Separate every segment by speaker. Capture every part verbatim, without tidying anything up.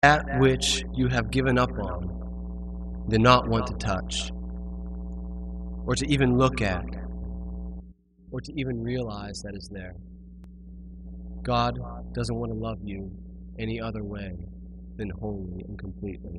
Speaker 1: that which you have given up on, than not want to touch, or to even look at, or to even realize that is there. God doesn't want to love you any other way than wholly and completely.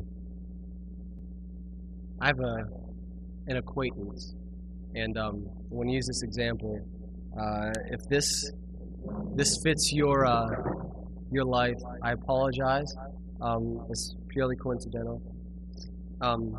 Speaker 1: I have a, an acquaintance, and um, I want to use this example. Uh, if this this fits your uh, your life, I apologize. Um, it's purely coincidental. Um,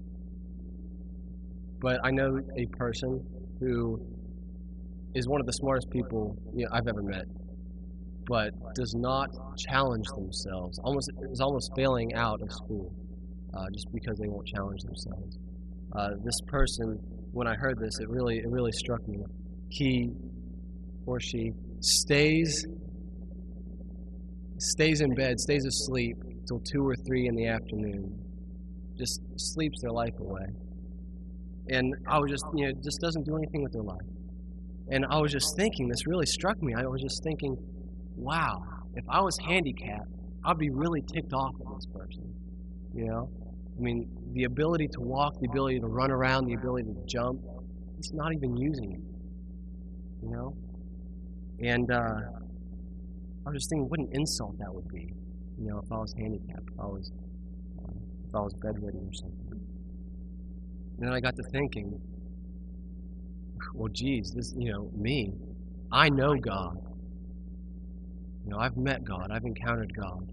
Speaker 1: but I know a person who is one of the smartest people you know, I've ever met, but does not challenge themselves. Almost is almost failing out of school uh, just because they won't challenge themselves. Uh, this person, when I heard this, it really it really struck me. He or she stays stays in bed, stays asleep till two or three in the afternoon, just sleeps their life away. And I was just, you know, just doesn't do anything with their life. And I was just thinking, this really struck me. I was just thinking, wow, if I was handicapped, I'd be really ticked off at this person. You know? I mean, the ability to walk, the ability to run around, the ability to jump, he's not even using it. You know? And uh, I was just thinking, what an insult that would be. You know, if I was handicapped, if I was, uh, if I was bedridden or something. And then I got to thinking, well, geez, this, you know, me, I know God. You know, I've met God, I've encountered God.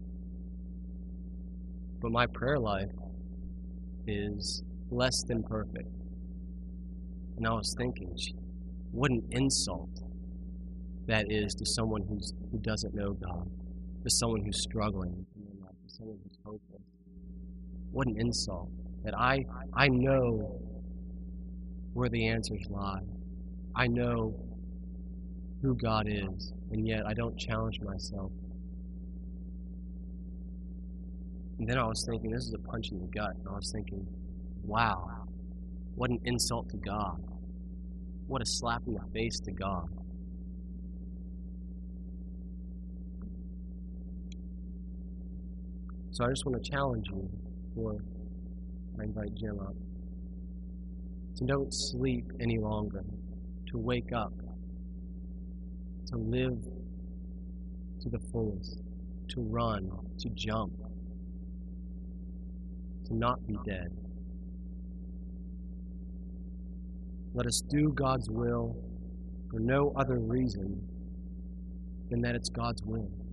Speaker 1: But my prayer life is less than perfect. And I was thinking, gee, what an insult that is to someone who's who doesn't know God, to someone who's struggling in their life, to someone who's hopeless. What an insult that I I know where the answers lie. I know who God is, and yet I don't challenge myself. And then I was thinking, this is a punch in the gut. And I was thinking, wow, what an insult to God. What a slap in the face to God. So I just want to challenge you, before I invite Jim up, to don't sleep any longer, to wake up, to live to the fullest, to run, to jump, to not be dead. Let us do God's will for no other reason than that it's God's will.